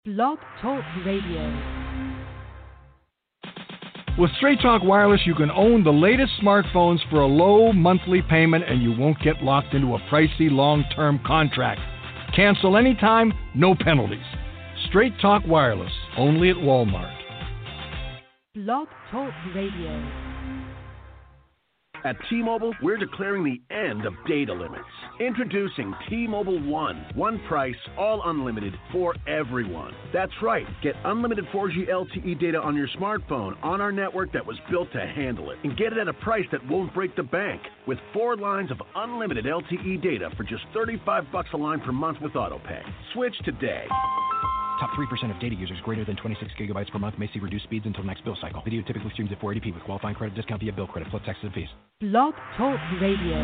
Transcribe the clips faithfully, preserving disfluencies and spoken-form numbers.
Blog Talk Radio. With Straight Talk Wireless, you can own the latest smartphones for a low monthly payment and you won't get locked into a pricey long-term contract. Cancel anytime, no penalties. Straight Talk Wireless, only at Walmart. Blog Talk Radio. At T-Mobile, we're declaring the end of data limits. Introducing T-Mobile One. One price, all unlimited for everyone. That's right. Get unlimited four G L T E data on your smartphone on our network that was built to handle it. And get it at a price that won't break the bank. With four lines of unlimited L T E data for just thirty-five bucks a line per month with AutoPay. Switch today. Top three percent of data users greater than twenty-six gigabytes per month may see reduced speeds until next bill cycle. Video typically streams at four eighty p with qualifying credit discount via bill credit plus taxes and fees. Blog Talk Radio.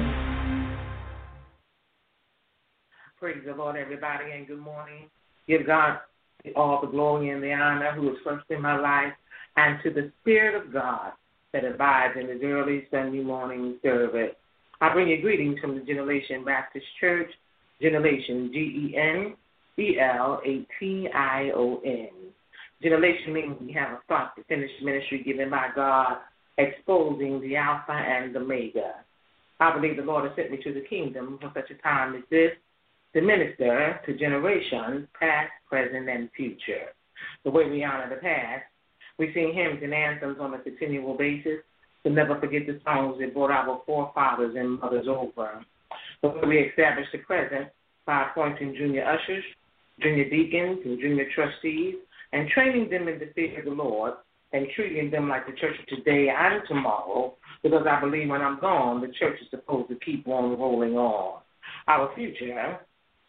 Praise the Lord, everybody, and good morning. Give God all the glory and the honor who is first in my life, and to the Spirit of God that abides in this early Sunday morning service. I bring you greetings from the Generation Baptist Church, Generation G E N E L A T I O N. Generation means we have a start to finish ministry given by God, exposing the Alpha and the Omega. I believe the Lord has sent me to the kingdom for such a time as this, to minister to generations past, present, and future. The way we honor the past, we sing hymns and anthems on a continual basis to never forget the songs that brought our forefathers and mothers over. The way we establish the present by appointing junior ushers, junior deacons, and junior trustees, and training them in the fear of the Lord, and treating them like the church of today and tomorrow, because I believe when I'm gone, the church is supposed to keep on rolling on. Our future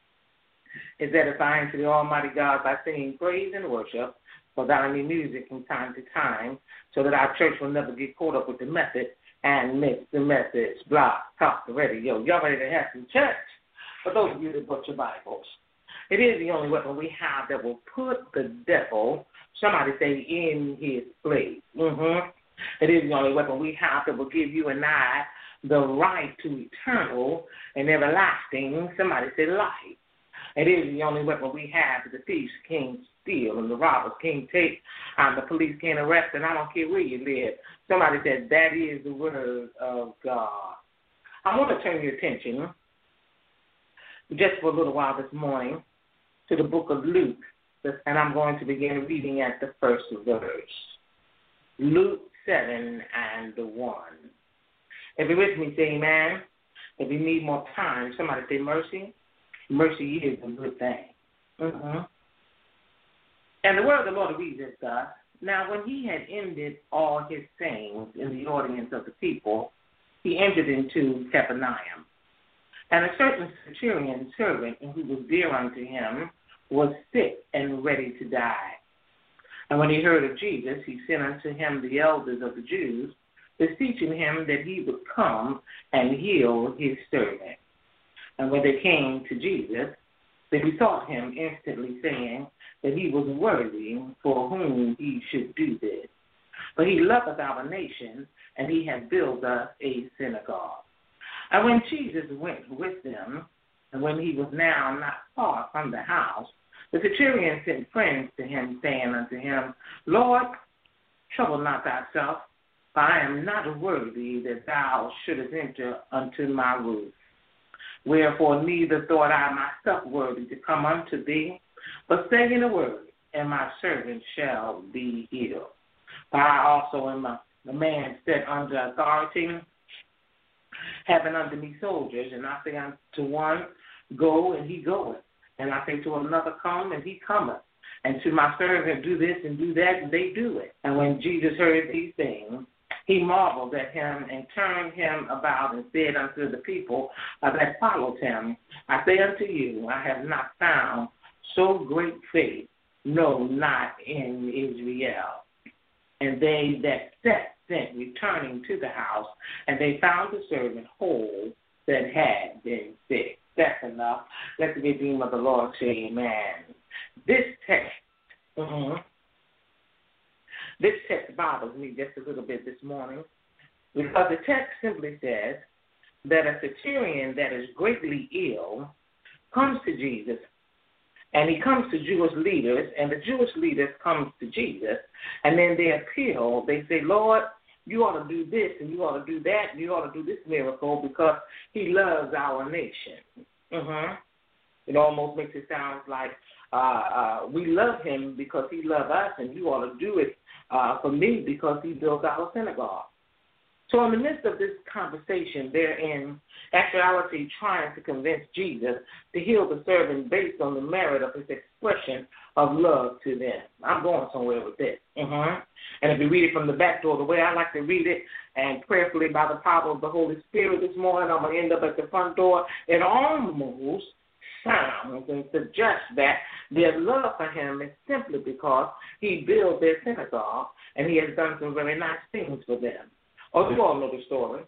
is edifying to the Almighty God by singing praise and worship, for godly music from time to time, so that our church will never get caught up with the method and miss the message. Blah, talk the radio. Y'all ready to have some church? For those of you that brought your Bibles, it is the only weapon we have that will put the devil, somebody say, in his place. Mm-hmm. It is the only weapon we have that will give you and I the right to eternal and everlasting, somebody say, life. It is the only weapon we have that the thieves can't steal and the robbers can't take and the police can't arrest, and I don't care where you live. Somebody said that is the word of God. I want to turn your attention just for a little while this morning to the book of Luke, and I'm going to begin reading at the first verse. Luke seven and the one. If you're with me, say amen. If you need more time, somebody say mercy. Mercy is a good thing. Mm-hmm. And the word of the Lord reads this, God. Now, when he had ended all his sayings in the audience of the people, he entered into Capernaum. And a certain centurion servant who was dear unto him was sick and ready to die. And when he heard of Jesus, he sent unto him the elders of the Jews, beseeching him that he would come and heal his servant. And when they came to Jesus, they besought him instantly, saying that he was worthy for whom he should do this. For he loveth our nation, and he hath built us a synagogue. And when Jesus went with them, and when he was now not far from the house, the centurion sent friends to him, saying unto him, Lord, trouble not thyself, for I am not worthy that thou shouldest enter unto my roof. Wherefore neither thought I myself worthy to come unto thee, but say in a word, and my servant shall be healed. For I also am a, a man set under authority, having unto me soldiers, and I say unto one, go, and he goeth. And I say to another, come, and he cometh. And to my servant, do this and do that, and they do it. And when Jesus heard these things, he marveled at him and turned him about and said unto the people uh, that followed him, I say unto you, I have not found so great faith, no, not in Israel. And they that sat sent, returning to the house, and they found the servant whole that had been sick. That's enough. Let the redeemer of the Lord say amen. This text, mm-hmm, this text bothers me just a little bit this morning, because the text simply says that a centurion that is greatly ill comes to Jesus And he comes to Jewish leaders, and the Jewish leaders come to Jesus, and then they appeal. They say, Lord, you ought to do this, and you ought to do that, and you ought to do this miracle because he loves our nation. Mm-hmm. It almost makes it sound like uh, uh, we love him because he loves us, and you ought to do it uh, for me because he built our synagogue. So in the midst of this conversation, they're in actuality trying to convince Jesus to heal the servant based on the merit of his expression of love to them. I'm going somewhere with this. Mm-hmm. And if you read it from the back door, the way I like to read it, and prayerfully by the power of the Holy Spirit this morning, I'm going to end up at the front door. It almost sounds and suggests that their love for him is simply because he built their synagogue and he has done some very nice things for them. Oh, you all know the story.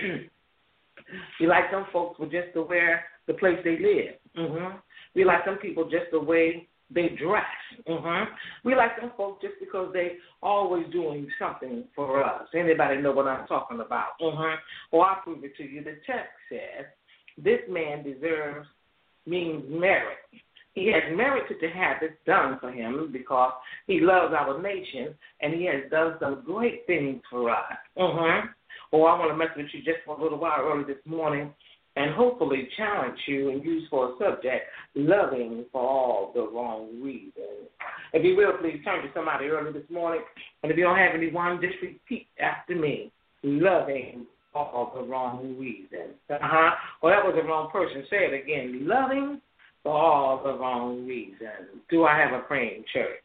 We like some folks with just the way the place they live. Mm-hmm. We like some people just the way they dress. Mm-hmm. We like some folks just because they always doing something for us. Anybody know what I'm talking about? Mm-hmm. Well, I'll prove it to you. The text says, this man deserves, means merit. He has merited to have this done for him because he loves our nation and he has done some great things for us. Mm-hmm. Well, I want to mess with you just for a little while early this morning and hopefully challenge you and use for a subject, loving for all the wrong reasons. If you will, please turn to somebody early this morning, and if you don't have anyone, just repeat after me, loving for all the wrong reasons. Uh-huh. Well, that was the wrong person. Say it again, loving for all the wrong reasons. Do I have a praying church?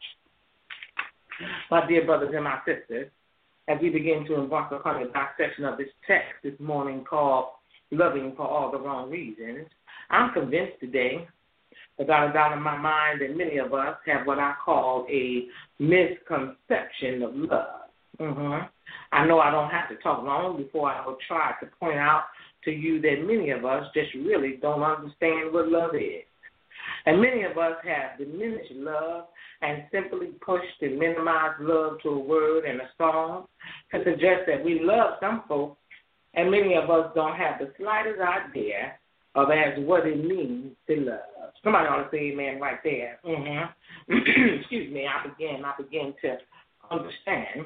My dear brothers and my sisters, as we begin to embark upon the dissection of this text this morning called Loving for All the Wrong Reasons, I'm convinced today, without a doubt in my mind, that many of us have what I call a misconception of love. Mm-hmm. I know I don't have to talk long before I will try to point out to you that many of us just really don't understand what love is. And many of us have diminished love and simply pushed and minimized love to a word and a song to suggest that we love some folks, and many of us don't have the slightest idea of as what it means to love. Somebody ought to say amen right there. Mm-hmm. Excuse me, I begin, I begin to understand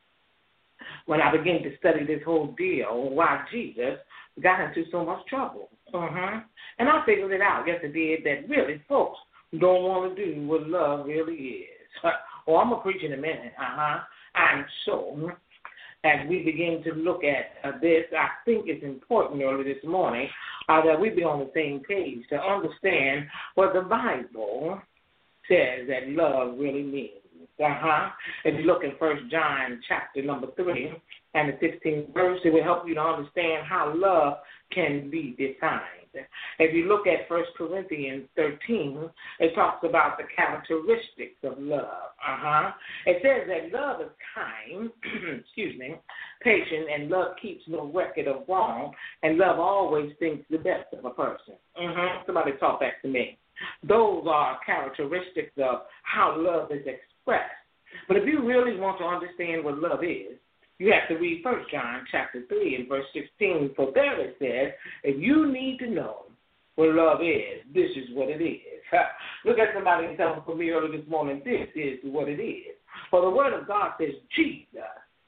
when I begin to study this whole deal why Jesus got into so much trouble. Uh-huh. And I figured it out yesterday that really folks don't want to do what love really is. Oh, I'm going to preach in a minute. Uh-huh. And so, as we begin to look at uh, this, I think it's important early this morning uh, that we be on the same page to understand what the Bible says that love really means. Uh-huh. If you look in First John chapter number three and the sixteenth verse, it will help you to understand how love can be defined. If you look at First Corinthians thirteen, it talks about the characteristics of love. Uh-huh. It says that love is kind, excuse me, patient, and love keeps no record of wrong, and love always thinks the best of a person. Uh-huh. Somebody talk back to me. Those are characteristics of how love is expressed. But if you really want to understand what love is, you have to read First John chapter three and verse sixteen. For there it says, if you need to know what love is, this is what it is. Look at somebody and tell them for me early this morning, this is what it is. For the word of God says Jesus,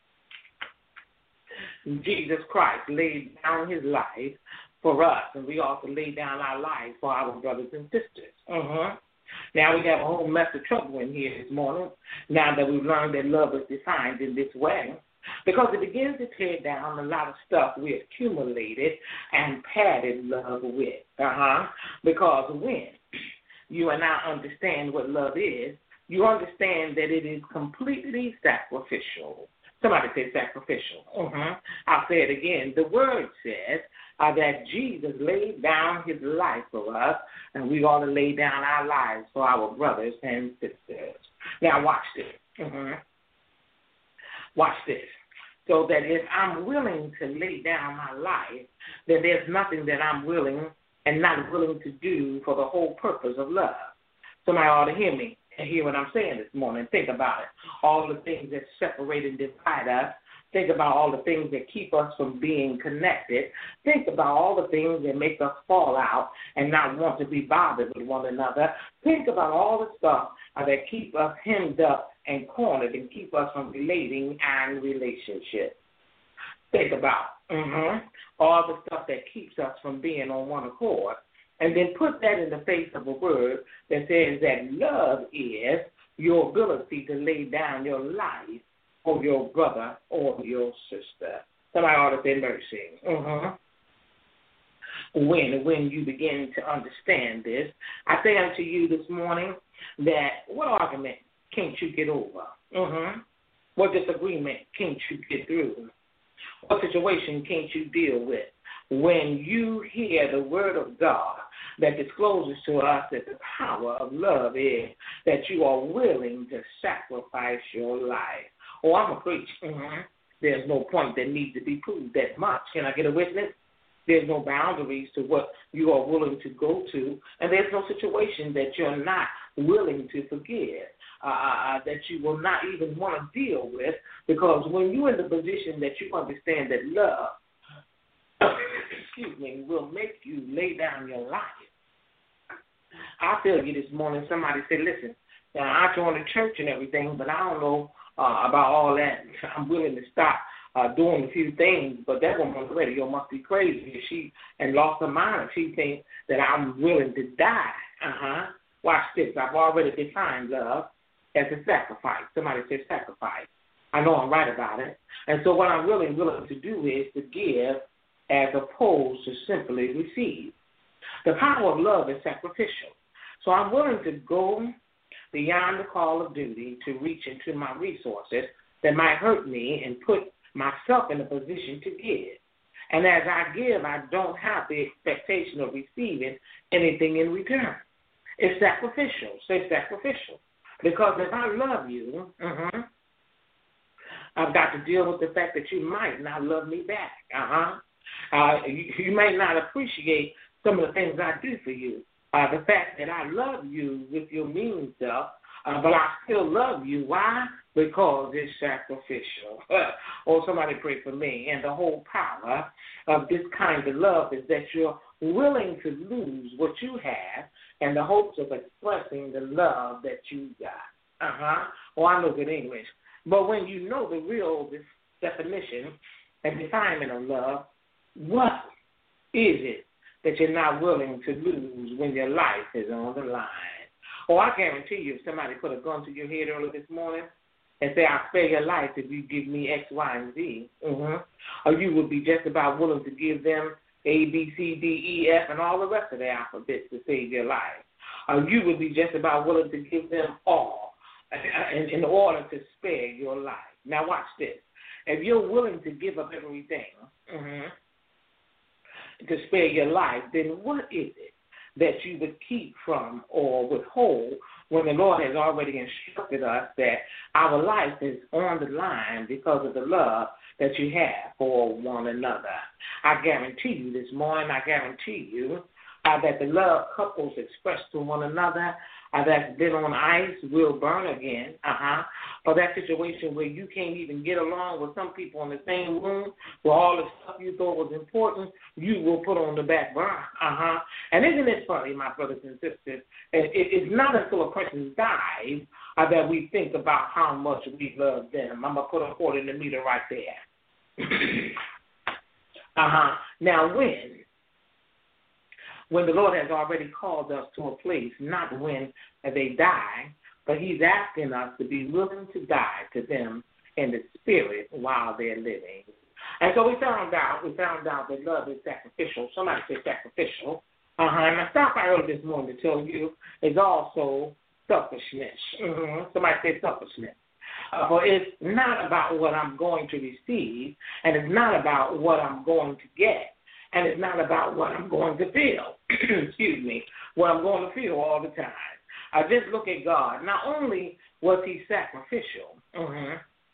Jesus Christ laid down his life for us, and we also lay down our lives for our brothers and sisters. Uh-huh. Now we have a whole mess of trouble in here this morning, now that we've learned that love is defined in this way, because it begins to tear down a lot of stuff we accumulated and padded love with. Uh-huh. Because when you and I understand what love is, you understand that it is completely sacrificial. Somebody say sacrificial. Uh-huh. I'll say it again. The word says uh, that Jesus laid down his life for us, and we ought to lay down our lives for our brothers and sisters. Now watch this. Uh-huh. Watch this. So that if I'm willing to lay down my life, then there's nothing that I'm willing and not willing to do for the whole purpose of love. Somebody ought to hear me and hear what I'm saying this morning. Think about it. All the things that separate and divide us Think about all the things that keep us from being connected. Think about all the things that make us fall out and not want to be bothered with one another. Think about all the stuff uh, that keep us hemmed up and cornered and keep us from relating and relationships. Think about mm-hmm, all the stuff that keeps us from being on one accord. And then put that in the face of a word that says that love is your ability to lay down your life for your brother or your sister. Somebody ought to say mercy. Mm-hmm. When, when you begin to understand this, I say unto you this morning that what argument can't you get over? Mm-hmm. What disagreement can't you get through? What situation can't you deal with? When you hear the word of God that discloses to us that the power of love is that you are willing to sacrifice your life. Oh, I'm a preacher. Mm-hmm. There's no point that needs to be proved that much. Can I get a witness? There's no boundaries to what you are willing to go to, and there's no situation that you're not willing to forgive, uh, that you will not even want to deal with, because when you're in the position that you understand that love, excuse me, will make you lay down your life. I tell you this morning, somebody said, listen, now I joined the church and everything, but I don't know uh, about all that. I'm willing to stop uh, doing a few things, but that woman on the radio must be crazy. She and lost her mind. She thinks that I'm willing to die. Uh-huh. Watch this. I've already defined love as a sacrifice. Somebody said sacrifice. I know I'm right about it. And so what I'm really willing to do is to give as opposed to simply receive. The power of love is sacrificial. So I'm willing to go beyond the call of duty to reach into my resources that might hurt me and put myself in a position to give. And as I give, I don't have the expectation of receiving anything in return. It's sacrificial. Say sacrificial. Because if I love you, mm-hmm, I've got to deal with the fact that you might not love me back. Uh-huh. Uh, you, you may not appreciate some of the things I do for you. Uh, the fact that I love you with your mean self, uh, but I still love you. Why? Because it's sacrificial. Or somebody pray for me. And the whole power of this kind of love is that you're willing to lose what you have in the hopes of expressing the love that you got. Uh-huh. Oh, I know good English. But when you know the real definition and definement of love, what is it that you're not willing to lose when your life is on the line? Oh, I guarantee you, if somebody put a gun to your head early this morning and say, I'll spare your life if you give me X, Y, and Z, mm-hmm, or you would be just about willing to give them A, B, C, D, E, F, and all the rest of the alphabet to save your life. Or you would be just about willing to give them all in, in order to spare your life. Now watch this. If you're willing to give up everything, mm-hmm, to spare your life, then what is it that you would keep from or withhold when the Lord has already instructed us that our life is on the line because of the love that you have for one another? I guarantee you this morning, I guarantee you uh, that the love couples express to one another uh, that's been on ice will burn again, uh-huh, or that situation where you can't even get along with some people in the same room where all the stuff you thought was important, you will put on the back burner, uh-huh. And isn't it funny, my brothers and sisters, it, it's not until a person dies uh, that we think about how much we love them. I'm going to put a quarter in the meter right there. uh-huh. Now, when? When the Lord has already called us to a place, not when they die, but he's asking us to be willing to die to them in the spirit while they're living. And so we found out, we found out that love is sacrificial. Somebody say sacrificial. Uh-huh. And I stopped by early this morning to tell you it's also selfishness. Mm-hmm. Somebody say selfishness. Uh, for it's not about what I'm going to receive, and it's not about what I'm going to get. And it's not about what I'm going to feel, excuse me, what I'm going to feel all the time. I just look at God. Not only was he sacrificial, mm-hmm,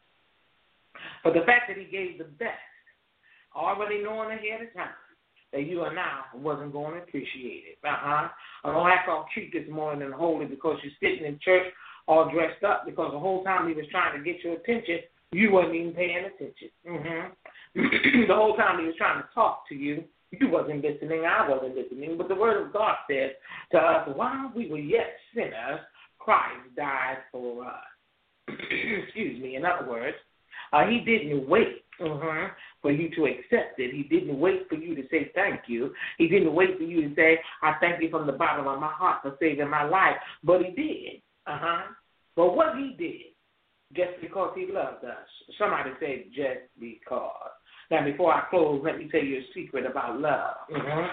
but the fact that he gave the best, already knowing ahead of time that you and I wasn't going to appreciate it. Uh-huh. I don't act all cute this morning and holy because you're sitting in church all dressed up, because the whole time he was trying to get your attention, You wasn't even paying attention. Mm-hmm. The whole time he was trying to talk to you, you wasn't listening, I wasn't listening. But the word of God says to us, while we were yet sinners, Christ died for us. Excuse me. In other words, uh, he didn't wait mm-hmm, for you to accept it. He didn't wait for you to say thank you. He didn't wait for you to say, I thank you from the bottom of my heart for saving my life. But he did. Uh-huh. But what he did, just because he loved us. Somebody say, just because. Now, before I close, let me tell you a secret about love. Mm-hmm.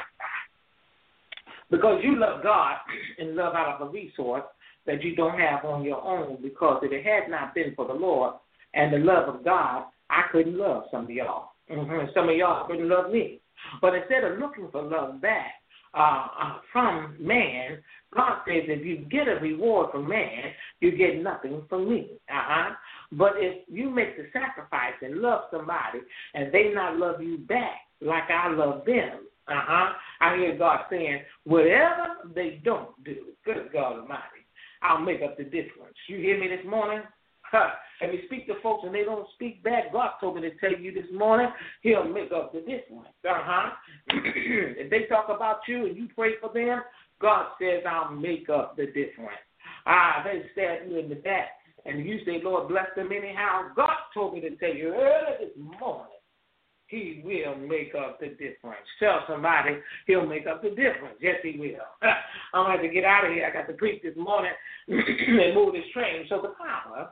Because you love God and love out of a resource that you don't have on your own, because if it had not been for the Lord and the love of God, I couldn't love some of y'all. Mm-hmm. Some of y'all couldn't love me. But instead of looking for love back uh, uh, from man, God says if you get a reward from man, you get nothing from me. Uh-huh. But if you make the sacrifice and love somebody and they not love you back like I love them, uh-huh, I hear God saying, whatever they don't do, good God Almighty, I'll make up the difference. You hear me this morning? Huh. And we speak to folks and they don't speak back. God told me to tell you this morning, he'll make up the difference. Uh-huh. If they talk about you and you pray for them, God says, I'll make up the difference. Ah, they stab you in the back and you say, Lord, bless them anyhow. God told me to tell you early this morning, he will make up the difference. Tell somebody he'll make up the difference. Yes, he will. I'm going to have to get out of here. I got to preach this morning and move this train. So the power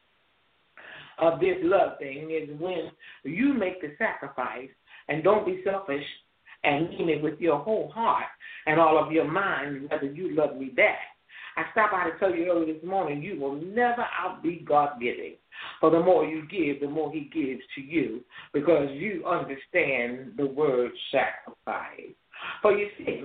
of this love thing is when you make the sacrifice and don't be selfish and mean it with your whole heart and all of your mind, whether you love me back. I stopped by to tell you earlier this morning, you will never outbe God giving. For the more you give, the more he gives to you, because you understand the word sacrifice. For you see,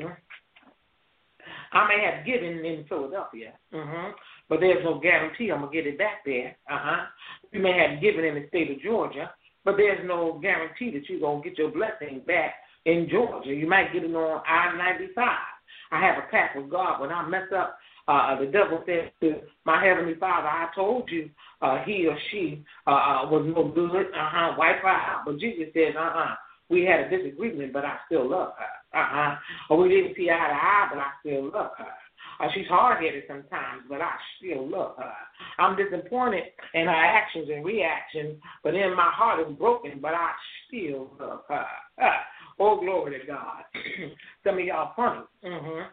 I may have given in Philadelphia, mm-hmm, but there's no guarantee I'm going to get it back there. Uh-huh. You may have given in the state of Georgia, but there's no guarantee that you're going to get your blessing back in Georgia. You might get it on I ninety-five. I have a pact with God. When I mess up, uh, the devil says to my Heavenly Father, I told you uh, he or she uh, was no good. Uh-huh, wipe her out. But Jesus says, uh-uh, we had a disagreement, but I still love her. Uh-huh. Or we didn't see eye to eye, but I still love her. Uh, she's hard-headed sometimes, but I still love her. I'm disappointed in her actions and reactions, but in my heart is broken, but I still love her. Uh, oh, glory to God. Some of y'all funny. Mm-hmm.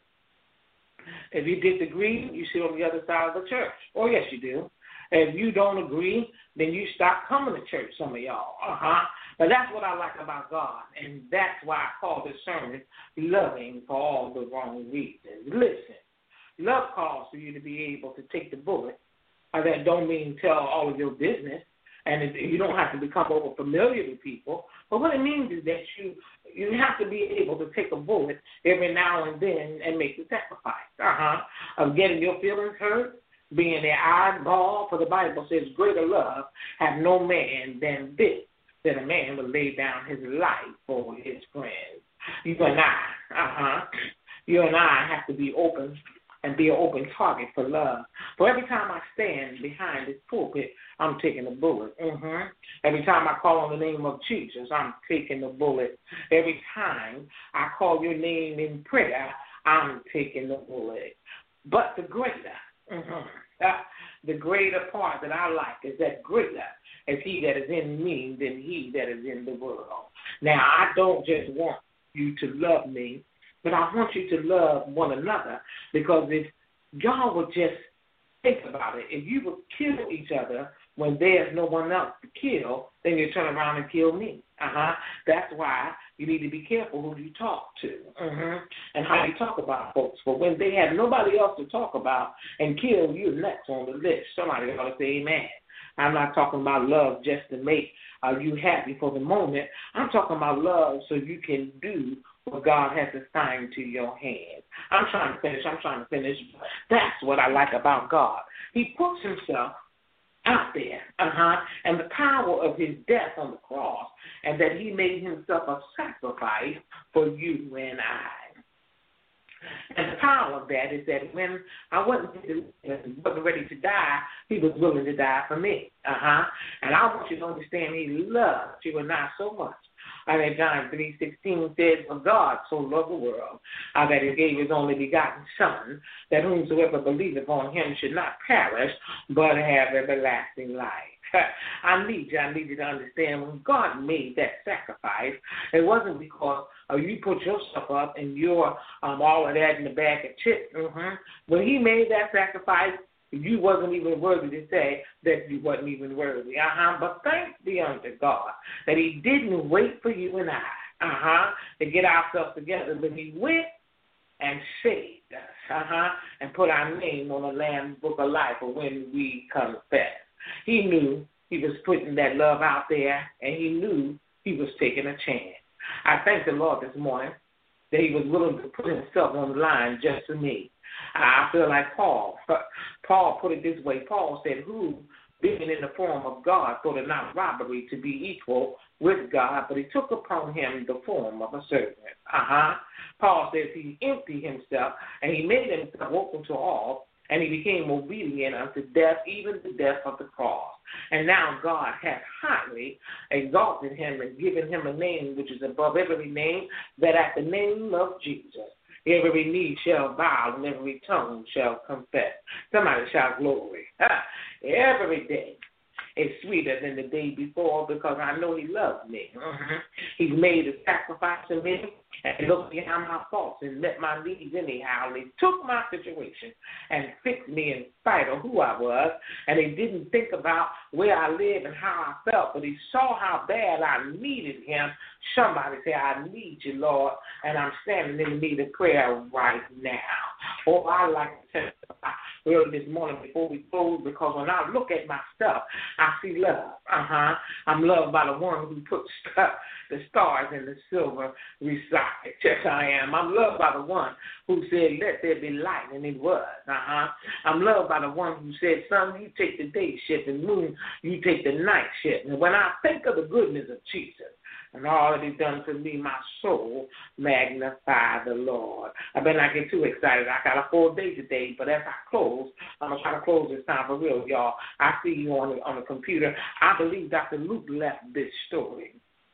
If you disagree, you sit on the other side of the church. Oh, yes, you do. If you don't agree, then you stop coming to church, some of y'all. Uh-huh. But that's what I like about God, and that's why I call this sermon Loving for All the Wrong Reasons. Listen, love calls for you to be able to take the bullet. Uh, that don't mean tell all of your business, and it, you don't have to become over familiar with people. But what it means is that you you have to be able to take a bullet every now and then and make the sacrifice, uh-huh, of getting your feelings hurt, being their eyeball. For the Bible says, greater love have no man than this, that a man would lay down his life for his friends. You and I, uh-huh, you and I have to be open and be an open target for love. For every time I stand behind this pulpit, I'm taking a bullet. Mm-hmm. Every time I call on the name of Jesus, I'm taking a bullet. Every time I call your name in prayer, I'm taking the bullet. But the greater, mm-hmm, uh, the greater part that I like is that greater is he that is in me than he that is in the world. Now, I don't just want you to love me, but I want you to love one another, because if y'all would just think about it, if you would kill each other when there's no one else to kill, then you turn around and kill me. Uh-huh. That's why you need to be careful who you talk to, uh-huh, and how you talk about folks. But when they have nobody else to talk about and kill, you're next on the list. Somebody ought to say amen. I'm not talking about love just to make uh, you happy for the moment. I'm talking about love so you can do what God has assigned to your hands. I'm trying to finish. I'm trying to finish. That's what I like about God. He puts himself out there, uh-huh, and the power of his death on the cross, and that he made himself a sacrifice for you and I. And the power of that is that when I wasn't, wasn't ready to die, he was willing to die for me. Uh-huh. And I want you to understand he loved you and I so much. I mean, John three sixteen says, for God so loved the world, uh, that he gave his only begotten Son, that whomsoever believeth on him should not perish, but have everlasting life. I need you, I need you to understand when God made that sacrifice, it wasn't because uh, you put yourself up and you're um, all of that in the bag of chips. Mm-hmm. When he made that sacrifice, you wasn't even worthy to say that you wasn't even worthy. Uh-huh. But thanks be unto God that he didn't wait for you and I, uh-huh, to get ourselves together, but he went and saved us, uh-huh, and put our name on the Lamb's Book of Life for when we confess. He knew he was putting that love out there, and he knew he was taking a chance. I thank the Lord this morning that he was willing to put himself on the line just for me. I feel like Paul. Paul put it this way. Paul said, who, being in the form of God, thought it not robbery to be equal with God, but he took upon him the form of a servant. Uh-huh. Paul says he emptied himself, and he made himself open to all, and he became obedient unto death, even the death of the cross. And now God hath highly exalted him and given him a name which is above every name, that at the name of Jesus every knee shall bow and every tongue shall confess. Somebody shout glory. Every day is sweeter than the day before because I know he loves me. Mm-hmm. He's made a sacrifice for me and looked behind my faults and met my needs anyhow. And he took my situation and fixed me in spite of who I was. And he didn't think about where I live and how I felt, but he saw how bad I needed him. Somebody say, I need you, Lord, and I'm standing in need of prayer right now. Oh, I like to testify early this morning before we close, because when I look at my stuff, I see love. Uh-huh. I'm loved by the one who put stuff, the stars and the silver reside. Yes, I am. I'm loved by the one who said, let there be light, and it was. Uh-huh. I'm loved by the one who said, sun, you take the day shift, and moon, you take the night shift. And when I think of the goodness of Jesus, and all that he's done for me, my soul magnify the Lord. I better not get too excited. I got a full day today, but as I close, I'm going to try to close this time for real, y'all. I see you on the, on the computer. I believe Doctor Luke left this story.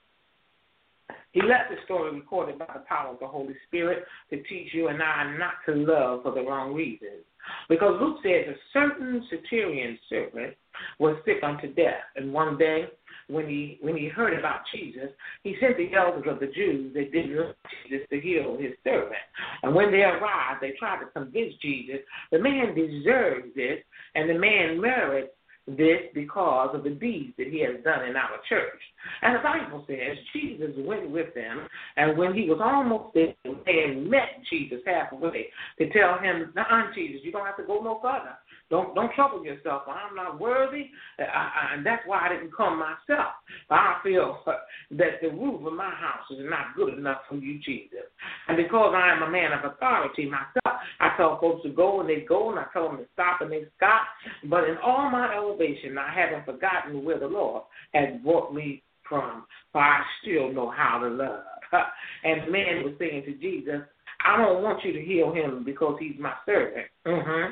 He left the story recorded by the power of the Holy Spirit to teach you and I not to love for the wrong reasons. Because Luke says a certain centurion servant was sick unto death, and one day, When he when he heard about Jesus, he sent the elders of the Jews that didn't want Jesus to heal his servant. And when they arrived, they tried to convince Jesus the man deserves this, and the man merits this because of the deeds that he has done in our church. And the Bible says Jesus went with them, and when he was almost there, they met Jesus halfway to tell him, "Nah, Jesus, you don't have to go no further. Don't don't trouble yourself. I'm not worthy, I, I, and that's why I didn't come myself. I feel that the roof of my house is not good enough for you, Jesus. And because I am a man of authority myself, I tell folks to go, and they go, and I tell them to stop, and they stop. But in all my elevation, I haven't forgotten where the Lord has brought me from, for I still know how to love." And the man was saying to Jesus, "I don't want you to heal him because he's my servant. Mm-hmm.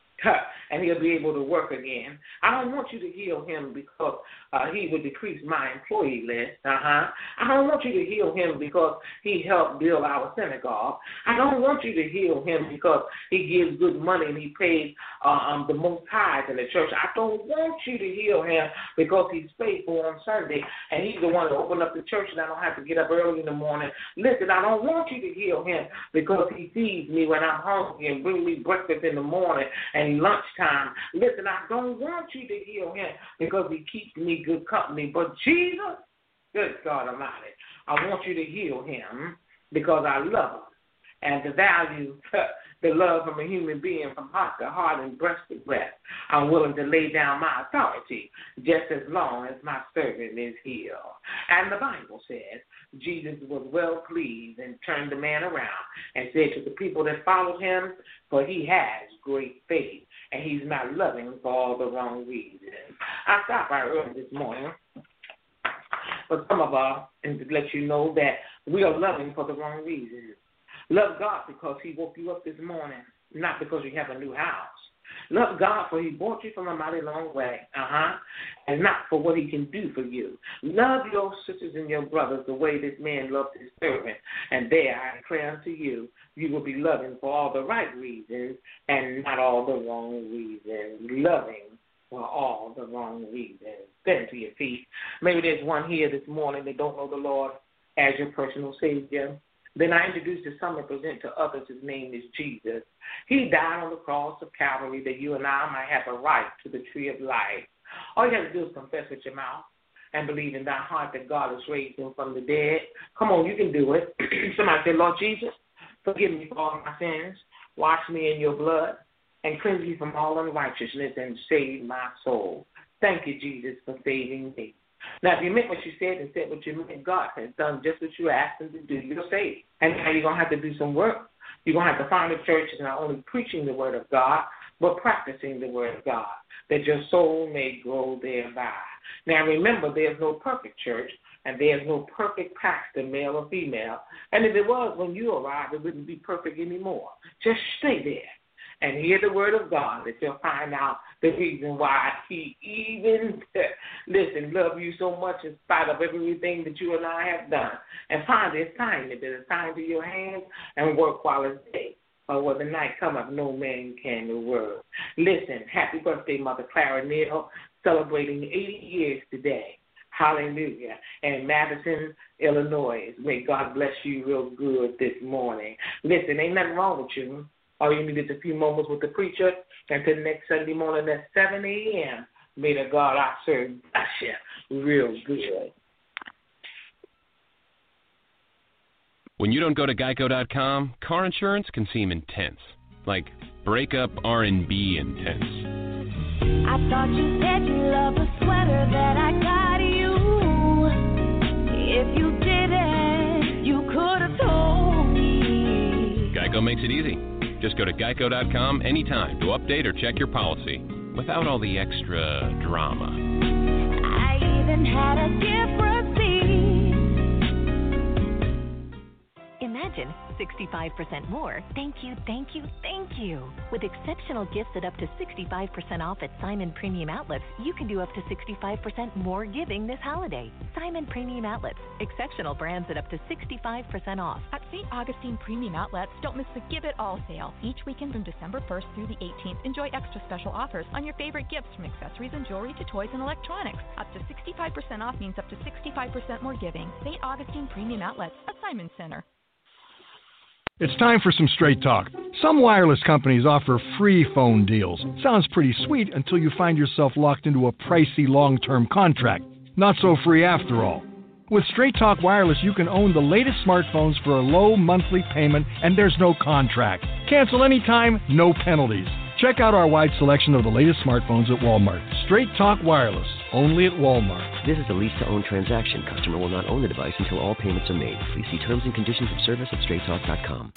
And he'll be able to work again. I don't want you to heal him because uh, he would decrease my employee list. Uh-huh. I don't want you to heal him because he helped build our synagogue. I don't want you to heal him because he gives good money and he pays uh, um, the most tithes in the church. I don't want you to heal him because he's faithful on Sunday and he's the one that opened up the church and I don't have to get up early in the morning. Listen, I don't want you to heal him because he feeds me when I'm hungry and brings me breakfast in the morning and lunchtime. Listen, I don't want you to heal him because he keeps me good company. But Jesus, good God Almighty, I want you to heal him because I love him. And to value the love from a human being from heart to heart and breast to breast, I'm willing to lay down my authority just as long as my servant is healed. And the Bible says Jesus was well pleased and turned the man around and said to the people that followed him, "For he has great faith, and he's not loving for all the wrong reasons." I stopped by early this morning for some of us and to let you know that we are loving for the wrong reasons. Love God because he woke you up this morning, not because you have a new house. Love God for he brought you from a mighty long way, uh-huh, and not for what he can do for you. Love your sisters and your brothers the way this man loved his servant. And there I declare unto you, you will be loving for all the right reasons and not all the wrong reasons. Loving for all the wrong reasons. Stand to your feet. Maybe there's one here this morning that don't know the Lord as your personal Savior. Then I introduce to some and present to others his name is Jesus. He died on the cross of Calvary that you and I might have a right to the tree of life. All you have to do is confess with your mouth and believe in thy heart that God has raised him from the dead. Come on, you can do it. Somebody say, Lord Jesus, forgive me for all my sins. Wash me in your blood and cleanse me from all unrighteousness and save my soul. Thank you, Jesus, for saving me. Now, if you meant what you said and said what you meant, God has done just what you asked him to do. You're saved. And now you're going to have to do some work. You're going to have to find a church that's not only preaching the word of God, but practicing the word of God, that your soul may grow thereby. Now, remember, there's no perfect church, and there's no perfect pastor, male or female. And if it was, when you arrived, it wouldn't be perfect anymore. Just stay there and hear the word of God, that you'll find out the reason why he even, listen, love you so much in spite of everything that you and I have done. And find the assignment that is assigned to your hands and work while it's day. Or when the night cometh, no man can work. Listen, happy birthday, Mother Clara Neal, celebrating eighty years today. Hallelujah. And Madison, Illinois. May God bless you real good this morning. Listen, ain't nothing wrong with you. All you need is a few moments with the preacher. Until next Sunday morning at seven a.m., may the God I serve bless you real good. When you don't go to geico dot com, car insurance can seem intense. Like breakup R and B intense. I thought you said you loved the sweater that I got you. If you didn't, you could have told me. Geico makes it easy. Just go to geico dot com anytime to update or check your policy without all the extra drama. I even had a gift receipt. Imagine sixty-five percent more. Thank you, thank you, thank you. With exceptional gifts at up to sixty-five percent off at Simon Premium Outlets, you can do up to sixty-five percent more giving this holiday. Simon Premium Outlets, exceptional brands at up to sixty-five percent off. At Saint Augustine Premium Outlets, don't miss the Give It All sale. Each weekend from December first through the eighteenth, enjoy extra special offers on your favorite gifts from accessories and jewelry to toys and electronics. Up to sixty-five percent off means up to sixty-five percent more giving. Saint Augustine Premium Outlets, a Simon Center. It's time for some straight talk. Some wireless companies offer free phone deals. Sounds pretty sweet until you find yourself locked into a pricey long-term contract. Not so free after all. With Straight Talk Wireless, you can own the latest smartphones for a low monthly payment, and there's no contract. Cancel anytime, no penalties. Check out our wide selection of the latest smartphones at Walmart. Straight Talk Wireless, only at Walmart. This is a lease-to-own transaction. Customer will not own the device until all payments are made. Please see terms and conditions of service at straight talk dot com.